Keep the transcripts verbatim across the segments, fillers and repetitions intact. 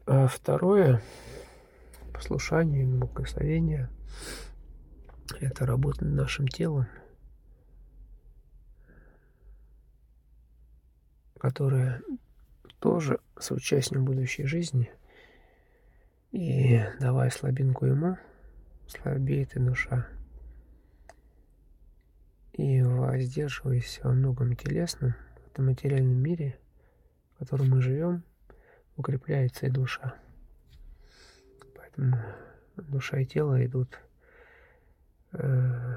А второе послушание, благословение- это работа над нашим телом которое тоже соучастник будущей жизни. И давая слабинку ему, слабеет и душа. И воздерживаясь во многом телесном, в этом материальном мире, в котором мы живем, укрепляется и душа. Поэтому душа и тело идут э,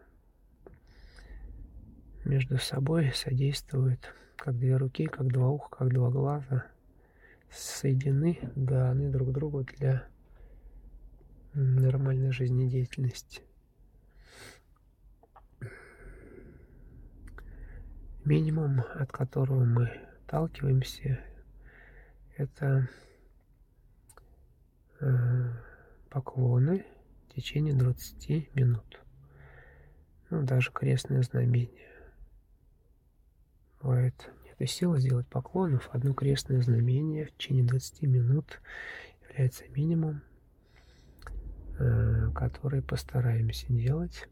между собой, содействуют, как две руки, как два уха, как два глаза, соединены, даны друг другу для нормальной жизнедеятельности. Минимум, от которого мы отталкиваемся, это э, поклоны в течение двадцати минут. Ну, даже крестное знамение. Бывает, нет силы сделать поклонов. Одно крестное знамение в течение двадцати минут является минимум, э, который постараемся делать.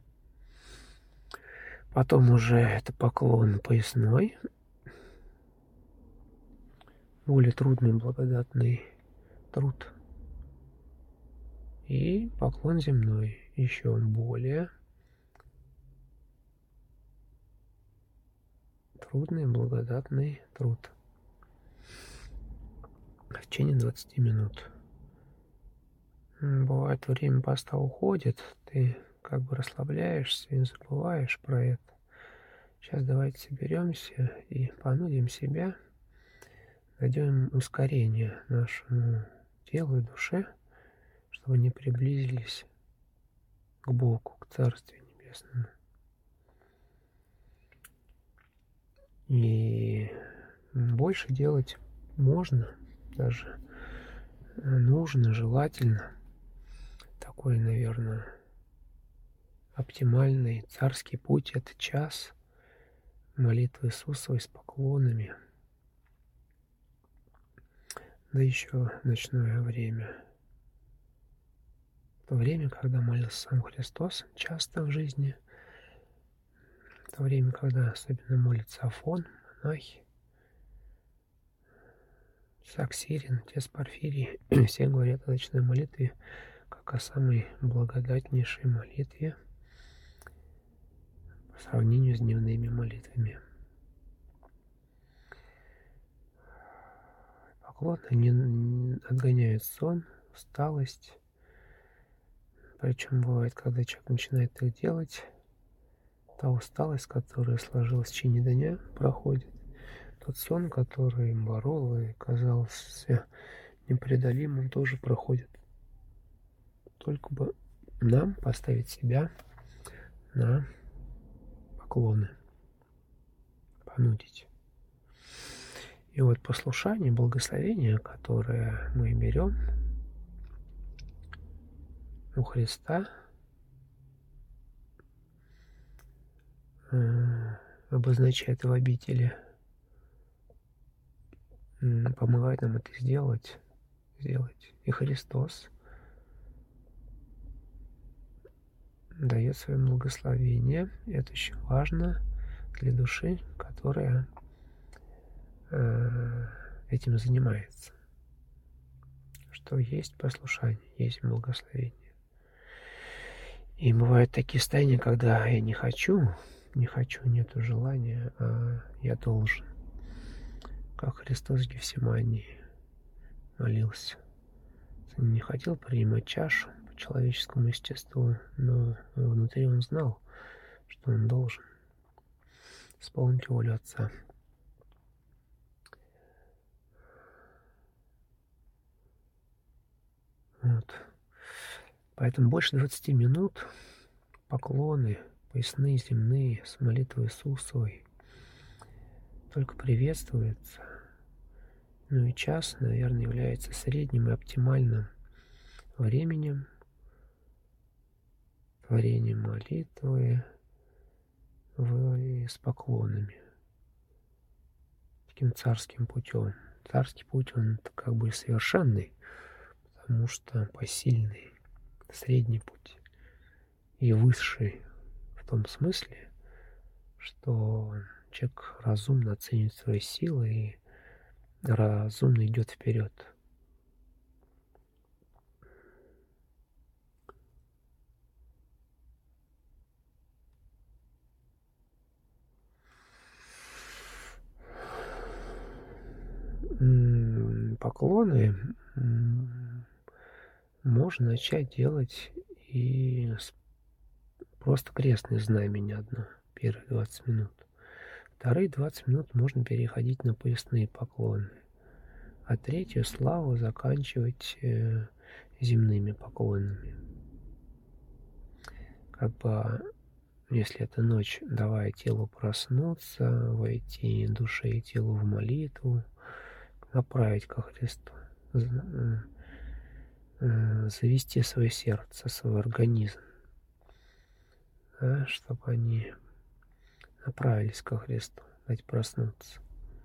Потом уже это поклон поясной, более трудный, благодатный труд. И поклон земной, еще более трудный, благодатный труд. В течение двадцати минут. Бывает, время поста уходит, ты как бы расслабляешься и забываешь про это. Сейчас давайте соберемся и понудим себя, дадим ускорение нашему телу и душе, чтобы они приблизились к Богу, к Царствию Небесному. И больше делать можно, даже нужно, желательно. Такой, наверное, оптимальный царский путь – это час молитвы Иисусовой с поклонами. Да еще ночное время. В то время, когда молился сам Христос, часто в жизни, в то время, когда особенно молится Афон, монахи, Саксирин, отец Порфирий, все говорят о ночной молитве как о самой благодатнейшей молитве по сравнению с дневными молитвами. Поклон они отгоняют сон, усталость. Причем бывает, когда человек начинает их делать, та усталость, которая сложилась в течение дня, проходит. Тот сон, который им борол и казался непреодолимым, тоже проходит. Только бы нам поставить себя на поклоны, понудить. И вот послушание, благословение, которое мы берем у Христа, обозначает в обители, помогает нам это сделать, сделать. И Христос дает свое благословение. Это очень важно для души, которая э, этим занимается. Что есть послушание, есть благословение. И бывают такие состояния, когда я не хочу, не хочу, нету желания, а я должен. Как Христос в Гефсимании молился. Он не хотел принимать чашу по человеческому естеству, но внутри он знал, что он должен исполнить волю Отца. Вот. Поэтому больше двадцати минут поклоны, поясные, земные, с молитвой Иисусовой только приветствуется. Ну и час, наверное, является средним и оптимальным временем творения молитвы с поклонами. Таким царским путем. Царский путь, он как бы совершенный. потому что посильный средний путь и высший в том смысле, что человек разумно оценивает свои силы и разумно идет вперед. Поклоны можно начать делать и с просто крестное знамение одно первые двадцать минут. Вторые двадцать минут можно переходить на поясные поклоны, а третью славу заканчивать э, земными поклонами. Как бы, если это ночь, давая телу проснуться, войти душе и телу в молитву, направить ко Христу, завести свое сердце, свой организм, да, чтобы они направились ко Христу, дать проснуться.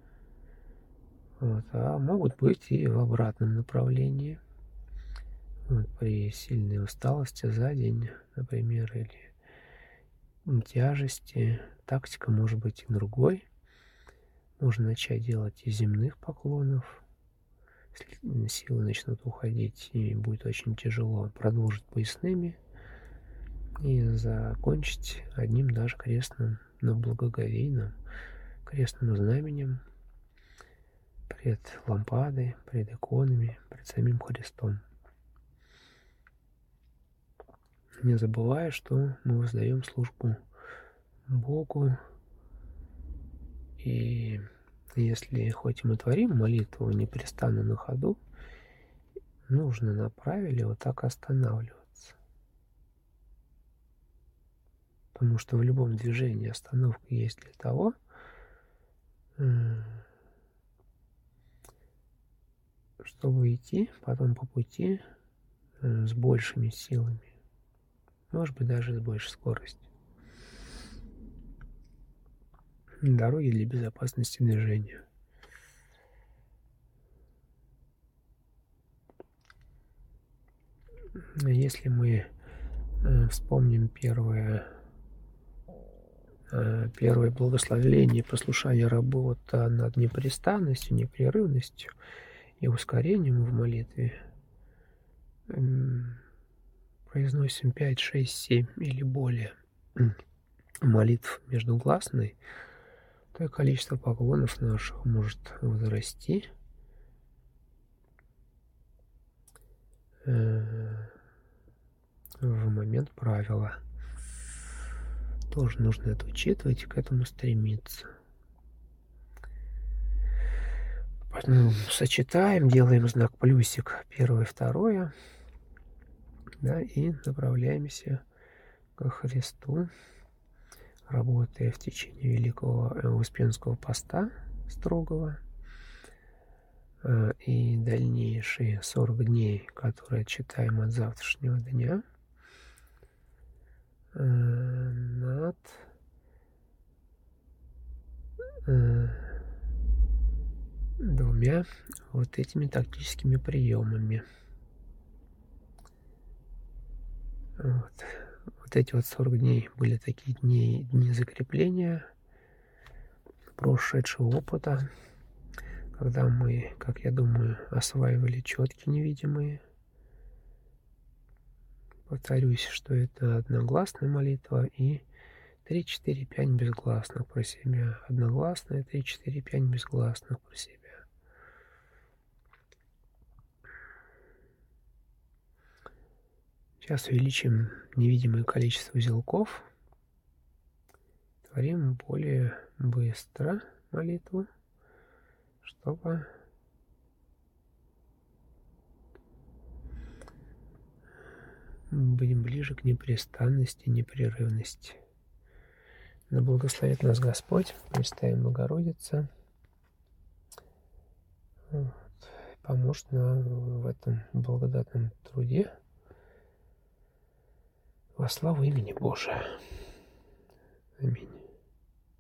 Вот. А могут быть и в обратном направлении. Вот, при сильной усталости за день, например, или тяжести, тактика может быть и другой. Можно начать делать из земных поклонов. Если силы начнут уходить и будет очень тяжело, продолжить поясными и закончить одним даже крестным, но благоговейным крестным знаменем пред лампадой, пред иконами, пред самим Христом. Не забывая, что мы воздаем службу Богу, и если хоть мы творим молитву непрестанно на ходу, нужно направили вот так останавливаться. Потому что в любом движении остановка есть для того, чтобы идти потом по пути с большими силами, может быть, даже с большей скоростью. Дороги для безопасности движения. Если мы э, вспомним первое, э, первое благословение, послушание работа над непрестанностью, непрерывностью и ускорением в молитве, э, произносим пять, шесть, семь или более молитв междугласной, то и количество поклонов наших может возрасти. В момент правила. Тоже нужно это учитывать и к этому стремиться. Поэтому сочетаем, делаем знак плюсик первое, второе, да, и направляемся ко Христу, работая в течение Великого Успенского поста строгого и дальнейшие сорок дней, которые читаем от завтрашнего дня, над двумя вот этими тактическими приемами. Вот. Вот эти вот сорок дней были такие дни, дни закрепления прошедшего опыта, когда мы, как я думаю, осваивали четки невидимые. Повторюсь, что это одногласная молитва и три, четыре, пять безгласных про себя. Одногласная, три, четыре, пять безгласных про себя. Сейчас увеличим невидимое количество узелков. Творим более быстро молитву, чтобы быть ближе к непрестанности, непрерывности. Да благословит нас Господь, Пресвятая Богородица, вот, поможет нам в этом благодатном труде во славу имени Божия. Аминь.